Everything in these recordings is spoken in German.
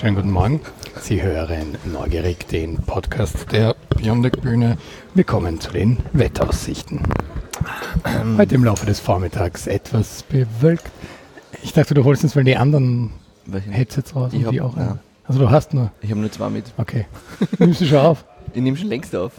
Schönen guten Morgen. Sie hören neugierig den Podcast der Biondik-Bühne. Wir kommen zu den Wetteraussichten. Heute im Laufe des Vormittags etwas bewölkt. Ich dachte, du holst uns mal die anderen Headsets raus und die auch. Ja. Also du hast nur. Ich habe nur 2 mit. Okay. Nimmst du schon auf? Ich nehme schon längst auf.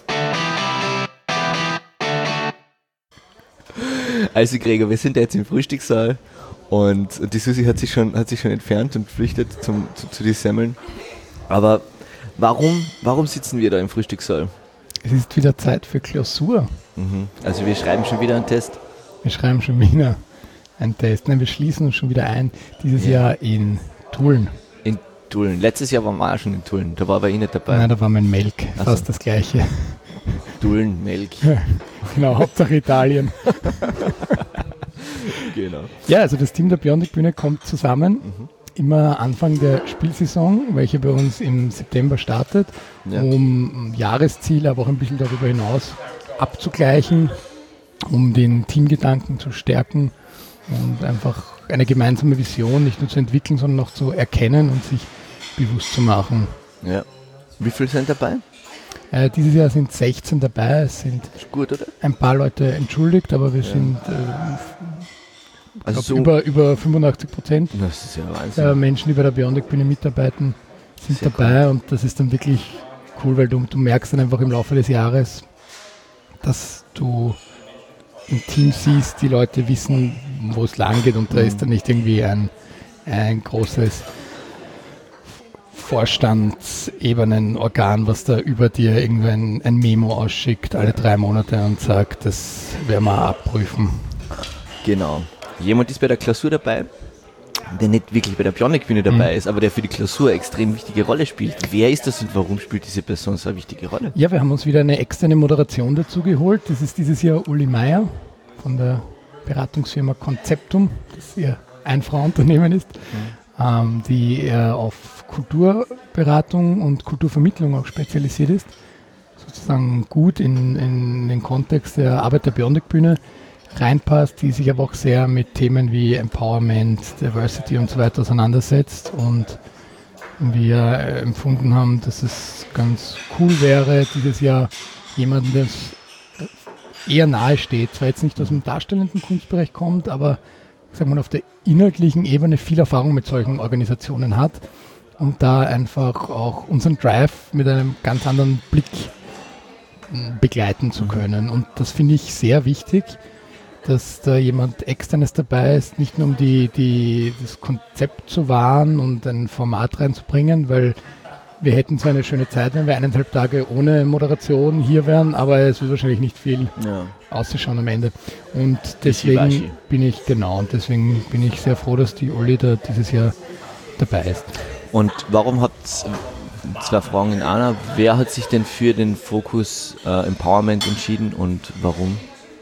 Also Gregor, wir sind jetzt im Frühstückssaal und die Susi hat sich schon entfernt und flüchtet zu den Semmeln. Aber warum sitzen wir da im Frühstückssaal? Es ist wieder Zeit für Klausur. Also wir schreiben schon wieder einen Test. Wir schreiben schon wieder einen Test. Nein, wir schließen uns schon wieder ein. Dieses Jahr in Tulln. In Tulln. Letztes Jahr waren wir auch schon in Tulln. Da war aber ich nicht dabei. Nein, da war mein Melk. Fast das Gleiche. Tulln, Melk. Genau, Hauptsache Italien. Genau. Ja, also das Team der Biondik-Bühne kommt zusammen. Immer Anfang der Spielsaison, welche bei uns im September startet, um Jahresziele, aber auch ein bisschen darüber hinaus abzugleichen, um den Teamgedanken zu stärken und einfach eine gemeinsame Vision nicht nur zu entwickeln, sondern auch zu erkennen und sich bewusst zu machen. Ja. Wie viele sind dabei? Dieses Jahr sind 16 dabei. Es sind gut, oder? Ein paar Leute entschuldigt, aber wir sind also so über 85% das ist ja Wahnsinn. der Menschen, die bei der Biondik-Bühne mitarbeiten, sind sehr dabei und das ist dann wirklich cool, weil du merkst dann einfach im Laufe des Jahres, dass du im Team siehst, die Leute wissen, wo es lang geht und da ist dann nicht irgendwie ein großes Vorstandsebenenorgan, was da über dir irgendwann ein Memo ausschickt, alle 3 Monate und sagt, das werden wir abprüfen. Genau. Jemand ist bei der Klausur dabei, der nicht wirklich bei der Biondik-Bühne dabei ist, aber der für die Klausur eine extrem wichtige Rolle spielt. Wer ist das und warum spielt diese Person so eine wichtige Rolle? Ja, wir haben uns wieder eine externe Moderation dazu geholt. Das ist dieses Jahr Uli Meier von der Beratungsfirma Conceptum, das ihr Ein-Frau-Unternehmen ist, die auf Kulturberatung und Kulturvermittlung auch spezialisiert ist. Sozusagen gut in den Kontext der Arbeit der Biondik-Bühne reinpasst, die sich aber auch sehr mit Themen wie Empowerment, Diversity und so weiter auseinandersetzt und wir empfunden haben, dass es ganz cool wäre, dieses Jahr jemanden, der eher nahe steht, zwar jetzt nicht aus dem darstellenden Kunstbereich kommt, aber sagen wir mal, auf der inhaltlichen Ebene viel Erfahrung mit solchen Organisationen hat und da einfach auch unseren Drive mit einem ganz anderen Blick begleiten zu können. Und das finde ich sehr wichtig, dass da jemand Externes dabei ist, nicht nur um das Konzept zu wahren und ein Format reinzubringen, weil wir hätten zwar eine schöne Zeit, wenn wir 1,5 Tage ohne Moderation hier wären, aber es wird wahrscheinlich nicht viel ausschauen am Ende. Und deswegen bin ich sehr froh, dass die Uli da dieses Jahr dabei ist. Und warum habt 2 Fragen in einer? Wer hat sich denn für den Fokus Empowerment entschieden und warum?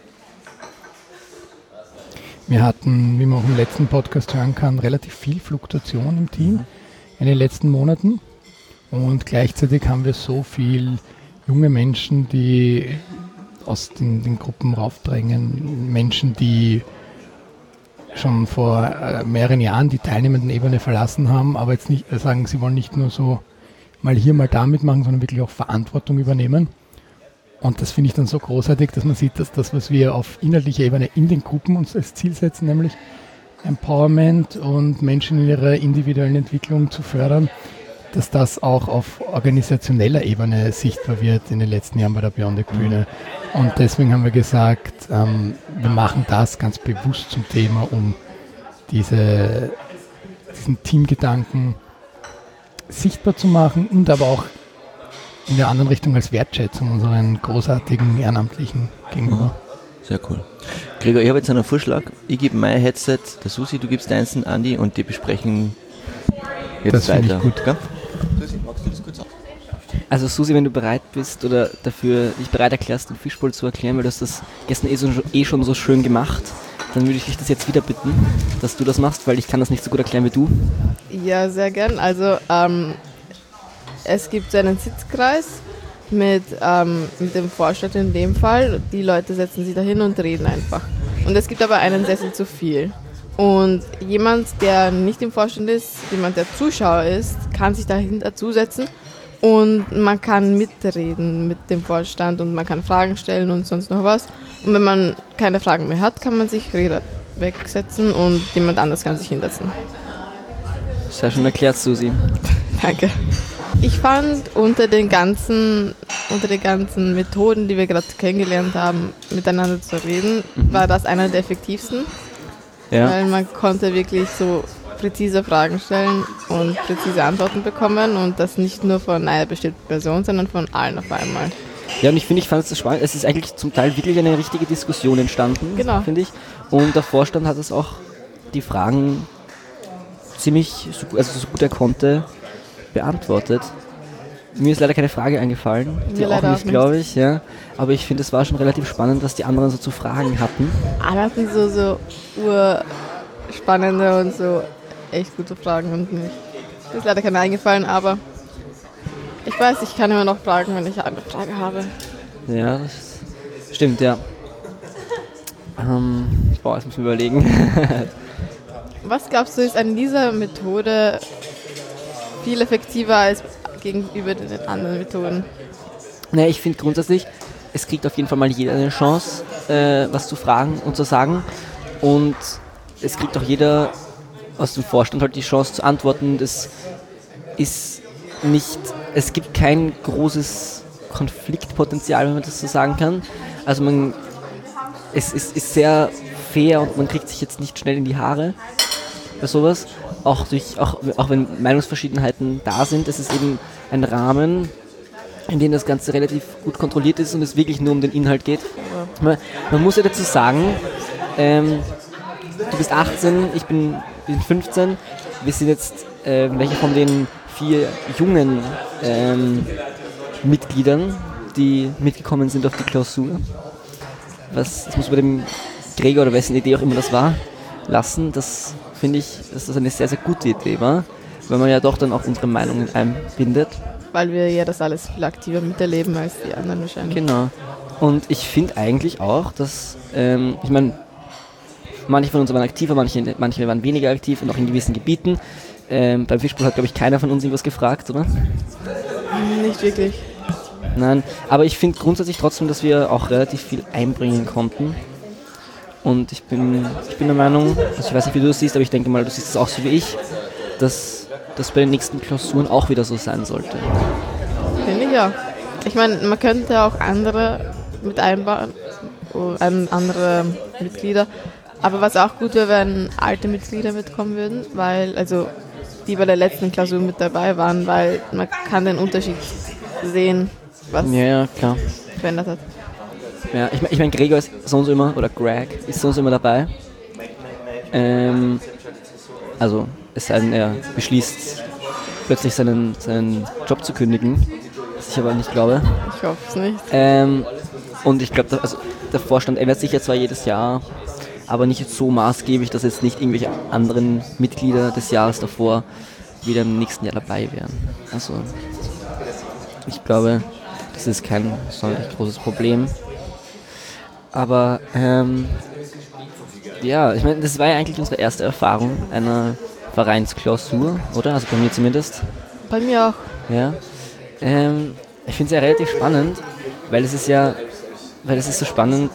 Wir hatten, wie man auch im letzten Podcast hören kann, relativ viel Fluktuation im Team in den letzten Monaten. Und gleichzeitig haben wir so viel junge Menschen, die aus den Gruppen raufdrängen. Menschen, die schon vor mehreren Jahren die teilnehmenden Ebene verlassen haben, aber jetzt nicht sagen, sie wollen nicht nur so mal hier, mal da mitmachen, sondern wirklich auch Verantwortung übernehmen. Und das finde ich dann so großartig, dass man sieht, dass das, was wir auf inhaltlicher Ebene in den Gruppen uns als Ziel setzen, nämlich Empowerment und Menschen in ihrer individuellen Entwicklung zu fördern, dass das auch auf organisationeller Ebene sichtbar wird in den letzten Jahren bei der Biondik-Bühne. Und deswegen haben wir gesagt, wir machen das ganz bewusst zum Thema, um diesen Teamgedanken sichtbar zu machen und aber auch in der anderen Richtung als Wertschätzung unseren großartigen Ehrenamtlichen gegenüber. Sehr cool. Gregor, ich habe jetzt einen Vorschlag. Ich gebe mein Headset der Susi, du gibst deins an Andi und die besprechen jetzt das weiter. Ich gut. Okay? Susi, magst du das kurz auf? Also Susi, wenn du bereit bist oder dafür dich bereit erklärst, den Fischbowl zu erklären, weil du hast das gestern schon so schön gemacht, dann würde ich dich das jetzt wieder bitten, dass du das machst, weil ich kann das nicht so gut erklären wie du. Ja, sehr gern. Also es gibt so einen Sitzkreis mit dem Vorstand in dem Fall. Die Leute setzen sich da hin und reden einfach. Und es gibt aber einen Sessel zu viel. Und jemand, der nicht im Vorstand ist, jemand, der Zuschauer ist, kann sich dahinter zusetzen und man kann mitreden mit dem Vorstand und man kann Fragen stellen und sonst noch was. Und wenn man keine Fragen mehr hat, kann man sich wegsetzen und jemand anders kann sich hinsetzen. Sehr schön erklärt, Susi. Danke. Ich fand unter den ganzen Methoden, die wir gerade kennengelernt haben, miteinander zu reden, war das einer der effektivsten. Ja. Weil man konnte wirklich so präzise Fragen stellen und präzise Antworten bekommen und das nicht nur von einer bestimmten Person, sondern von allen auf einmal. Ja, und ich fand es so spannend. Es ist eigentlich zum Teil wirklich eine richtige Diskussion entstanden, Genau. finde ich. Und der Vorstand hat es auch die Fragen ziemlich, so gut er konnte, beantwortet. Mir ist leider keine Frage eingefallen, Mir leider auch nicht. glaube ich. Ja. Aber ich finde, es war schon relativ spannend, was die anderen so zu fragen hatten. Alle hatten so urspannende und so echt gute Fragen und mir ist leider keine eingefallen, aber ich weiß, ich kann immer noch fragen, wenn ich eine Frage habe. Ja, das stimmt, ja. Jetzt muss ich mir überlegen. Was glaubst du, ist an dieser Methode viel effektiver als gegenüber den anderen Methoden? Naja, ich finde grundsätzlich, es kriegt auf jeden Fall mal jeder eine Chance, was zu fragen und zu sagen. Und es kriegt auch jeder aus dem Vorstand halt die Chance zu antworten. Das ist nicht, es gibt kein großes Konfliktpotenzial, wenn man das so sagen kann. Also es ist sehr fair und man kriegt sich jetzt nicht schnell in die Haare bei sowas. Auch wenn Meinungsverschiedenheiten da sind, es ist eben ein Rahmen, in dem das Ganze relativ gut kontrolliert ist und es wirklich nur um den Inhalt geht. Man muss ja dazu sagen, du bist 18, ich bin 15, wir sind jetzt welche von den 4 jungen Mitgliedern, die mitgekommen sind auf die Klausur. Das muss bei dem Gregor oder wessen Idee auch immer das war, lassen. Das finde ich, dass das eine sehr, sehr gute Idee war, weil man ja doch dann auch unsere Meinungen einbindet. Weil wir ja das alles viel aktiver miterleben als die anderen wahrscheinlich. Genau. Und ich finde eigentlich auch, dass, ich meine, manche von uns waren aktiver, manche waren weniger aktiv und auch in gewissen Gebieten. Beim Fischbowl hat, glaube ich, keiner von uns irgendwas gefragt, oder? Nicht wirklich. Nein, aber ich finde grundsätzlich trotzdem, dass wir auch relativ viel einbringen konnten. Und ich bin der Meinung, also ich weiß nicht, wie du das siehst, aber ich denke mal, du siehst es auch so wie ich, dass das bei den nächsten Klausuren auch wieder so sein sollte. Finde ich ja. Ich meine, man könnte auch andere mit einbauen, andere Mitglieder. Aber was auch gut wäre, wenn alte Mitglieder mitkommen würden, weil, also die bei der letzten Klausur mit dabei waren, weil man kann den Unterschied sehen, was Ja, klar. verändert hat. Ja, ich mein, Gregor ist so und so immer, oder Greg ist so und so immer dabei. Also, es sei denn, er beschließt plötzlich seinen Job zu kündigen, was ich aber nicht glaube. Ich hoffe es nicht. Und ich glaube, der Vorstand ändert sich ja zwar jedes Jahr, aber nicht so maßgeblich, dass jetzt nicht irgendwelche anderen Mitglieder des Jahres davor wieder im nächsten Jahr dabei wären. Also, ich glaube, das ist kein sonderlich großes Problem. Aber, ja, ich meine, das war ja eigentlich unsere erste Erfahrung einer Vereinsklausur, oder? Also bei mir zumindest. Bei mir auch. Ja. Ich finde es ja relativ spannend, weil es ist so spannend,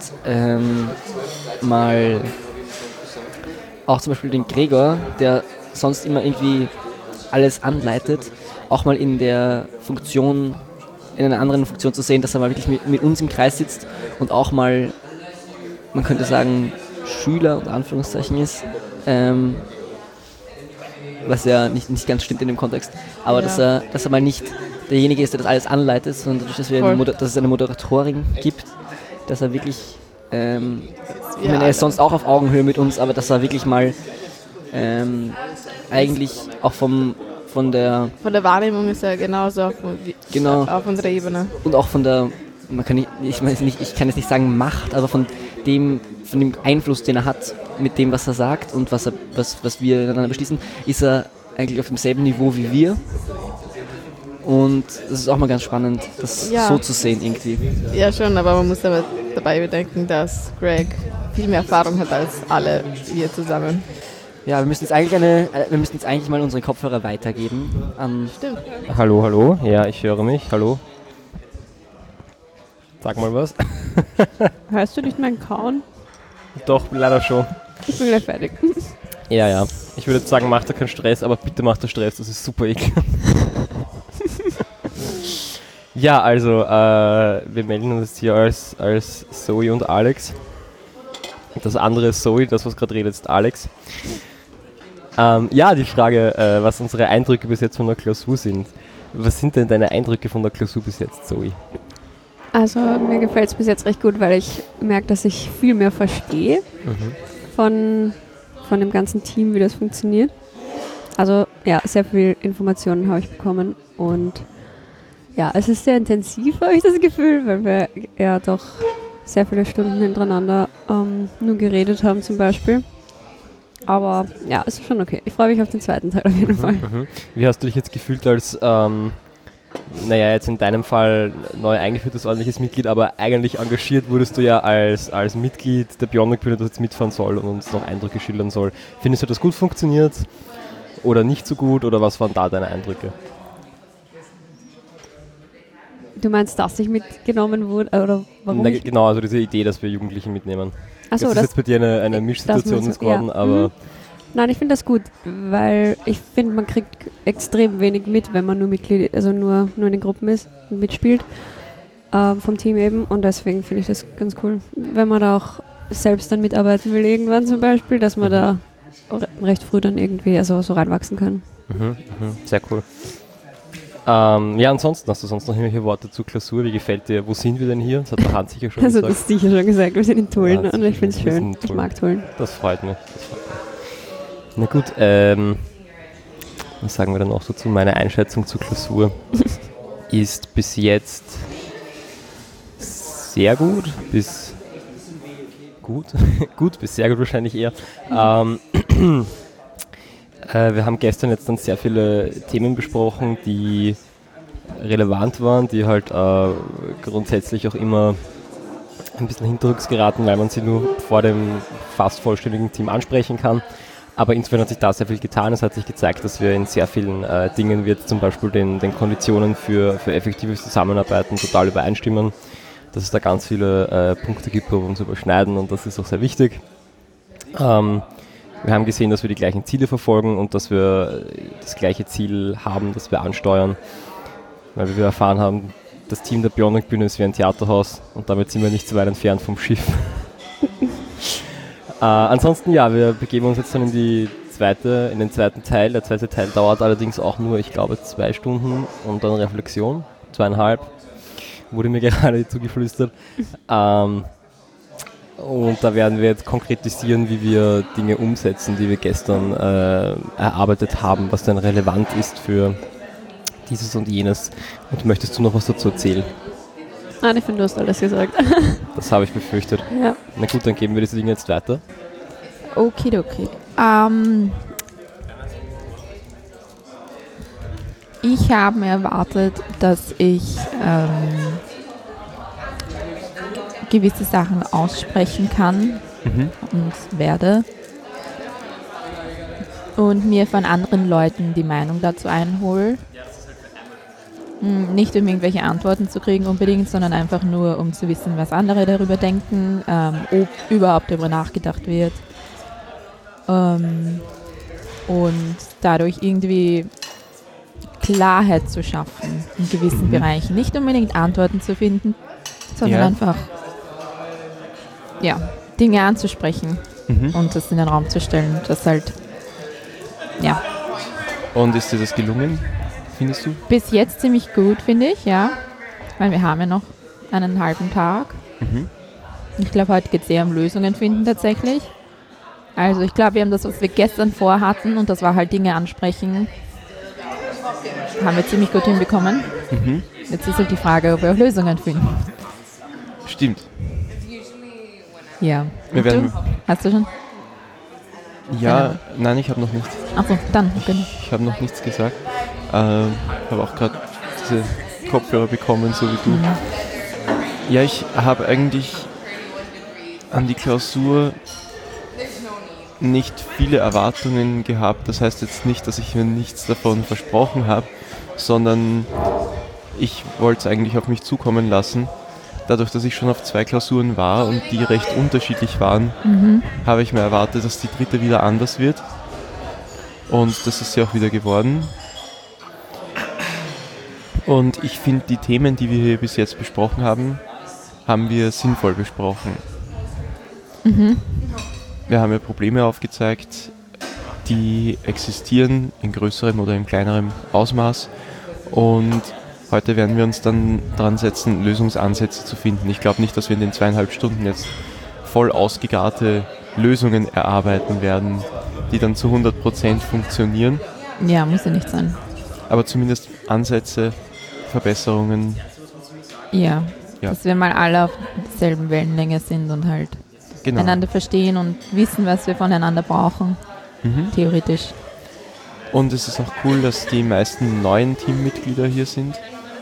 mal auch zum Beispiel den Gregor, der sonst immer irgendwie alles anleitet, auch mal in einer anderen Funktion zu sehen, dass er mal wirklich mit uns im Kreis sitzt und auch mal, man könnte sagen, Schüler unter Anführungszeichen ist, was ja nicht ganz stimmt in dem Kontext, aber Ja. dass er mal nicht derjenige ist, der das alles anleitet, sondern dadurch, dass es eine Moderatorin gibt, dass er wirklich, ich meine, er ist sonst auch auf Augenhöhe mit uns, aber dass er wirklich mal eigentlich auch von der Wahrnehmung ist er genauso auf unserer Ebene. und auch von der, ich kann jetzt nicht sagen Macht, aber von dem Einfluss, den er hat mit dem, was er sagt und was wir miteinander beschließen, ist er eigentlich auf demselben Niveau wie wir. Und das ist auch mal ganz spannend, das so zu sehen irgendwie. Ja schon, aber man muss dabei bedenken, dass Greg viel mehr Erfahrung hat als alle wir zusammen. Ja, wir müssen jetzt eigentlich mal unsere Kopfhörer weitergeben. Stimmt. Hallo, ja, ich höre mich, hallo. Sag mal was. Hörst du nicht mein Kauen? Doch, leider schon. Ich bin gleich fertig. Ja. Ich würde jetzt sagen, macht da keinen Stress, aber bitte macht da Stress, das ist super ekelhaft. Ja, also, wir melden uns jetzt hier als Zoe und Alex. Das andere ist Zoe, das was gerade redet, ist Alex. Ja, die Frage, was unsere Eindrücke bis jetzt von der Klausur sind. Was sind denn deine Eindrücke von der Klausur bis jetzt, Zoe? Also mir gefällt es bis jetzt recht gut, weil ich merke, dass ich viel mehr verstehe von dem ganzen Team, wie das funktioniert. Also ja, sehr viel Informationen habe ich bekommen und ja, es ist sehr intensiv, habe ich das Gefühl, weil wir ja doch sehr viele Stunden hintereinander nur geredet haben zum Beispiel. Aber ja, es ist schon okay. Ich freue mich auf den zweiten Teil auf jeden Fall. Wie hast du dich jetzt gefühlt als, jetzt in deinem Fall neu eingeführtes ordentliches Mitglied, aber eigentlich engagiert wurdest du ja als Mitglied der Bionic-Bühne, das jetzt mitfahren soll und uns noch Eindrücke schildern soll. Findest du, das gut funktioniert oder nicht so gut oder was waren da deine Eindrücke? Du meinst, dass ich mitgenommen wurde oder warum? Genau, also diese Idee, dass wir Jugendliche mitnehmen. Achso, das ist jetzt bei dir eine Mischsituation geworden, aber... Nein, ich finde das gut, weil ich finde, man kriegt extrem wenig mit, wenn man nur Mitglied, also nur in den Gruppen ist und mitspielt, vom Team eben, und deswegen finde ich das ganz cool. Wenn man da auch selbst dann mitarbeiten will, irgendwann zum Beispiel, dass man da recht früh dann irgendwie so reinwachsen kann. Sehr cool. Ja, ansonsten, hast du sonst noch irgendwelche Worte zur Klausur? Wie gefällt dir? Wo sind wir denn hier? Das hat der Hans sicher schon gesagt. Also das ist sicher schon gesagt, wir sind in Tulln und ich finde es schön. Ich mag Tulln. Das freut mich. Na gut, was sagen wir dann noch dazu? Meine Einschätzung zur Klausur ist bis jetzt sehr gut, bis gut, bis sehr gut wahrscheinlich eher. Wir haben gestern jetzt dann sehr viele Themen besprochen, die relevant waren, die halt grundsätzlich auch immer ein bisschen hinterrücks geraten, weil man sie nur vor dem fast vollständigen Team ansprechen kann. Aber insofern hat sich da sehr viel getan. Es hat sich gezeigt, dass wir in sehr vielen Dingen, wie jetzt zum Beispiel den Konditionen für effektives Zusammenarbeiten total übereinstimmen. Dass es da ganz viele Punkte gibt, wo wir uns überschneiden, und das ist auch sehr wichtig. Wir haben gesehen, dass wir die gleichen Ziele verfolgen und dass wir das gleiche Ziel haben, das wir ansteuern. Weil wir erfahren haben, das Team der Bionic-Bühne ist wie ein Theaterhaus und damit sind wir nicht so weit entfernt vom Schiff. Ansonsten ja, wir begeben uns jetzt dann in den zweiten Teil. Der zweite Teil dauert allerdings auch nur, ich glaube, 2 Stunden und dann Reflexion, 2,5, wurde mir gerade zugeflüstert. Und da werden wir jetzt konkretisieren, wie wir Dinge umsetzen, die wir gestern erarbeitet haben, was dann relevant ist für dieses und jenes. Und möchtest du noch was dazu erzählen? Nein, ich finde, du hast alles gesagt. Das habe ich befürchtet. Ja. Na gut, dann geben wir diese Dinge jetzt weiter. Okidoki. Ich habe mir erwartet, dass ich gewisse Sachen aussprechen kann und werde und mir von anderen Leuten die Meinung dazu einhole. Nicht um irgendwelche Antworten zu kriegen unbedingt, sondern einfach nur um zu wissen, was andere darüber denken, ob überhaupt darüber nachgedacht wird. Und dadurch irgendwie Klarheit zu schaffen in gewissen Bereichen. Nicht unbedingt Antworten zu finden, sondern einfach Dinge anzusprechen und das in den Raum zu stellen. Das halt, Und ist dir das gelungen, findest du? Bis jetzt ziemlich gut, finde ich, ja. Weil wir haben ja noch einen halben Tag. Ich glaube, heute geht es eher um Lösungen finden tatsächlich. Also ich glaube, wir haben das, was wir gestern vorhatten, und das war halt Dinge ansprechen, haben wir ziemlich gut hinbekommen. Jetzt ist halt die Frage, ob wir auch Lösungen finden. Stimmt. Ja. Und du? Hast du schon? Ja, nein, ich habe noch nichts. Achso, dann bitte. Ich habe noch nichts gesagt. Ich habe auch gerade diese Kopfhörer bekommen, so wie du. Ja, ich habe eigentlich an die Klausur nicht viele Erwartungen gehabt. Das heißt jetzt nicht, dass ich mir nichts davon versprochen habe, sondern ich wollte es eigentlich auf mich zukommen lassen. Dadurch, dass ich schon auf 2 Klausuren war und die recht unterschiedlich waren, habe ich mir erwartet, dass die dritte wieder anders wird. Und das ist sie auch wieder geworden. Und ich finde, die Themen, die wir hier bis jetzt besprochen haben, haben wir sinnvoll besprochen. Wir haben ja Probleme aufgezeigt, die existieren in größerem oder in kleinerem Ausmaß. Und heute werden wir uns dann dran setzen, Lösungsansätze zu finden. Ich glaube nicht, dass wir in den 2,5 Stunden jetzt voll ausgegarte Lösungen erarbeiten werden, die dann zu 100% funktionieren. Ja, muss ja nicht sein. Aber zumindest Ansätze, Verbesserungen. Ja, Ja. dass wir mal alle auf derselben Wellenlänge sind und halt Genau. einander verstehen und wissen, was wir voneinander brauchen, theoretisch. Und es ist auch cool, dass die meisten neuen Teammitglieder hier sind.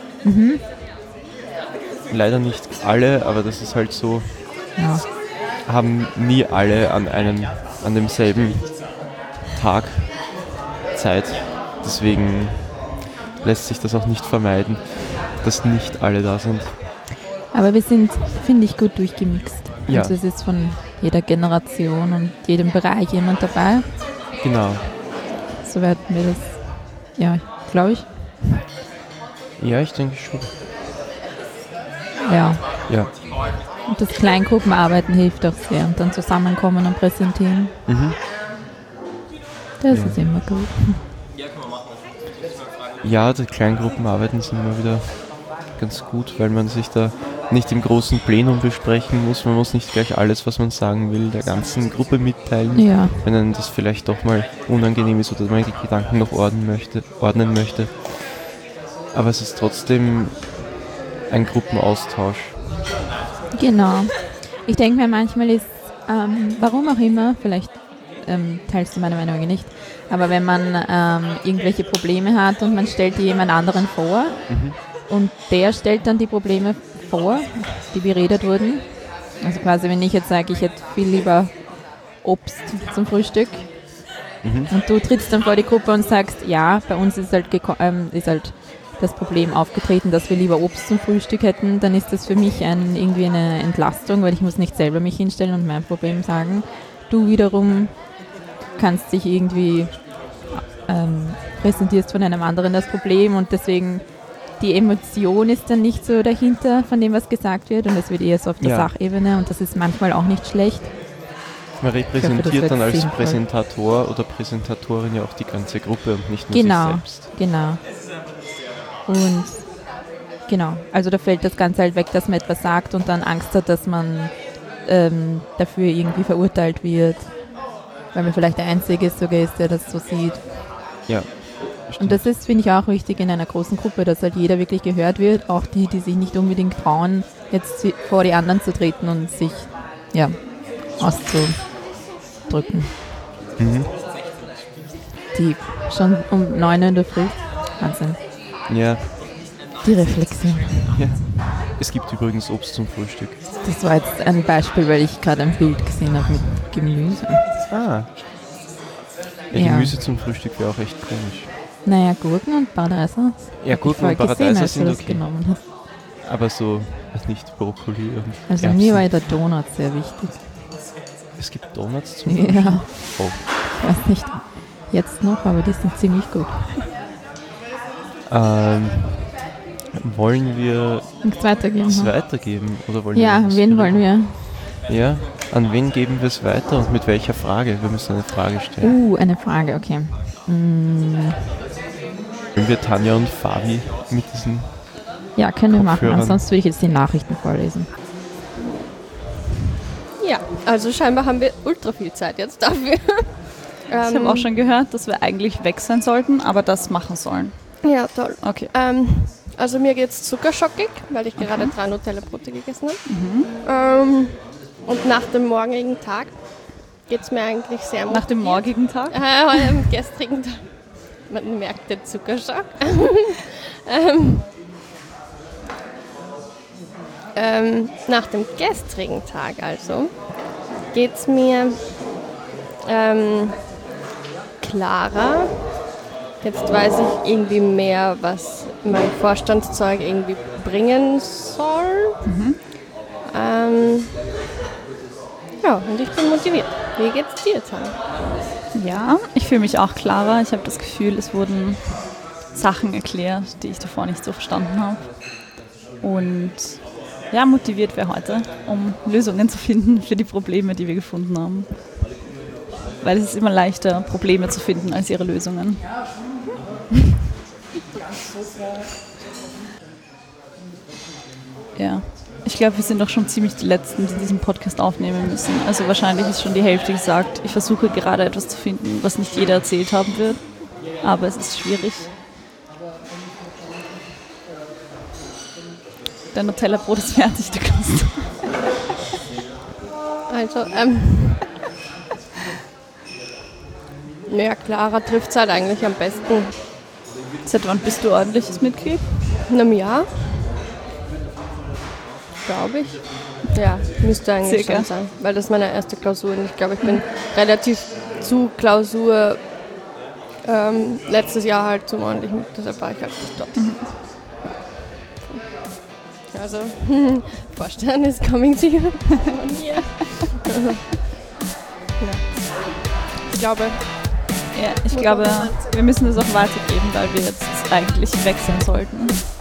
Leider nicht alle, aber das ist halt so, Ja. haben nie alle an demselben Tag Zeit. Deswegen lässt sich das auch nicht vermeiden, dass nicht alle da sind. Aber wir sind, finde ich, gut durchgemixt. Ja. Also es ist von jeder Generation und jedem Bereich jemand dabei. Genau. So werden wir das, ja, glaube ich. Ja, ich denke schon. Ja. Ja. Und das Kleingruppenarbeiten hilft auch sehr. Und dann zusammenkommen und präsentieren. Das Ja. ist immer gut. Ja, die Kleingruppenarbeiten sind immer wieder ganz gut, weil man sich da nicht im großen Plenum besprechen muss. Man muss nicht gleich alles, was man sagen will, der ganzen Gruppe mitteilen. Ja. Wenn einem das vielleicht doch mal unangenehm ist oder man die Gedanken noch ordnen möchte. Aber es ist trotzdem ein Gruppenaustausch. Genau. Ich denke mir manchmal ist, warum auch immer, vielleicht teilst du meine Meinung nicht, aber wenn man irgendwelche Probleme hat und man stellt die jemand anderen vor und der stellt dann die Probleme vor, die beredet wurden. Also quasi, wenn ich jetzt sage, ich hätte viel lieber Obst zum Frühstück und du trittst dann vor die Gruppe und sagst, ja, bei uns ist halt das Problem aufgetreten, dass wir lieber Obst zum Frühstück hätten, dann ist das für mich irgendwie eine Entlastung, weil ich muss nicht selber mich hinstellen und mein Problem sagen. Du wiederum kannst dich irgendwie präsentierst von einem anderen das Problem und deswegen die Emotion ist dann nicht so dahinter von dem, was gesagt wird und es wird eher so auf der Sachebene und das ist manchmal auch nicht schlecht. Man repräsentiert das dann als sinnvoll. Präsentator oder Präsentatorin ja auch die ganze Gruppe und nicht nur sich selbst. Genau. Und genau, also da fällt das Ganze halt weg, dass man etwas sagt und dann Angst hat, dass man dafür irgendwie verurteilt wird, weil man vielleicht der Einzige sogar ist, der das so sieht. Ja. Und das ist, finde ich, auch wichtig in einer großen Gruppe, dass halt jeder wirklich gehört wird, auch die, die sich nicht unbedingt trauen, jetzt vor die anderen zu treten und sich auszudrücken. Die schon um 9 Uhr in der Früh. Wahnsinn. Ja. Die Reflexion. Ja. Es gibt übrigens Obst zum Frühstück. Das war jetzt ein Beispiel, weil ich gerade ein Bild gesehen habe mit Gemüse. Ah. Ja. Gemüse zum Frühstück wäre auch echt komisch. Naja, Gurken und Paradeiser. Ja, Gurken und Paradeiser gesehen, als sind du das okay. genommen hast. Aber so, weiß nicht, Brokkoli und Also Erbsen. mir war der Donut sehr wichtig. Es gibt Donuts zum Frühstück? Ja, Oh. ich weiß nicht jetzt noch, aber die sind ziemlich gut. Wollen wir Nichts weitergeben. es ne? weitergeben? Oder wollen Ja, wir was wen wollen wir? Ja, an wen geben wir es weiter und mit welcher Frage? Wir müssen eine Frage stellen. Eine Frage, okay. Wollen wir Tanja und Fabi mit diesen... Ja, können wir machen. Kopfhörern. Ansonsten würde ich jetzt die Nachrichten vorlesen. Ja, also scheinbar haben wir ultra viel Zeit jetzt dafür. Ich habe auch schon gehört, dass wir eigentlich weg sein sollten, aber das machen sollen. Ja, toll. Okay. Also mir geht es zuckerschockig, weil ich gerade 3 Nutella-Brote gegessen habe. Und nach dem morgigen Tag geht es mir eigentlich sehr Nach dem morgigen Tag? Am gestrigen Tag. Man merkt den Zuckerschock. Nach dem gestrigen Tag also geht es mir Klarer. Jetzt weiß ich irgendwie mehr, was mein Vorstandszeug irgendwie bringen soll. Ja, und ich bin motiviert. Wie geht's dir, Zara? Ja, ich fühle mich auch klarer. Ich habe das Gefühl, es wurden Sachen erklärt, die ich davor nicht so verstanden habe. Und ja, motiviert wäre heute, um Lösungen zu finden für die Probleme, die wir gefunden haben. Weil es ist immer leichter, Probleme zu finden, als ihre Lösungen. Ja, ich glaube, wir sind doch schon ziemlich die Letzten, die diesen Podcast aufnehmen müssen. Also wahrscheinlich ist schon die Hälfte gesagt. Ich versuche gerade etwas zu finden, was nicht jeder erzählt haben wird. Aber es ist schwierig. Der Nutella-Brot ist fertig, du kannst. Also, ja, Clara trifft es halt eigentlich am besten. Seit wann bist du ordentliches Mitglied? In einem Jahr. Glaube ich. Ja, müsste eigentlich schon sein. Weil das ist meine erste Klausur und ich glaube, ich bin relativ zu Klausur letztes Jahr halt zum ordentlichen, deshalb war ich halt nicht dort. Also, Vorstand ist coming to you. Ja. Ich glaube, wir müssen es auch weitergeben, weil wir jetzt eigentlich wechseln sollten.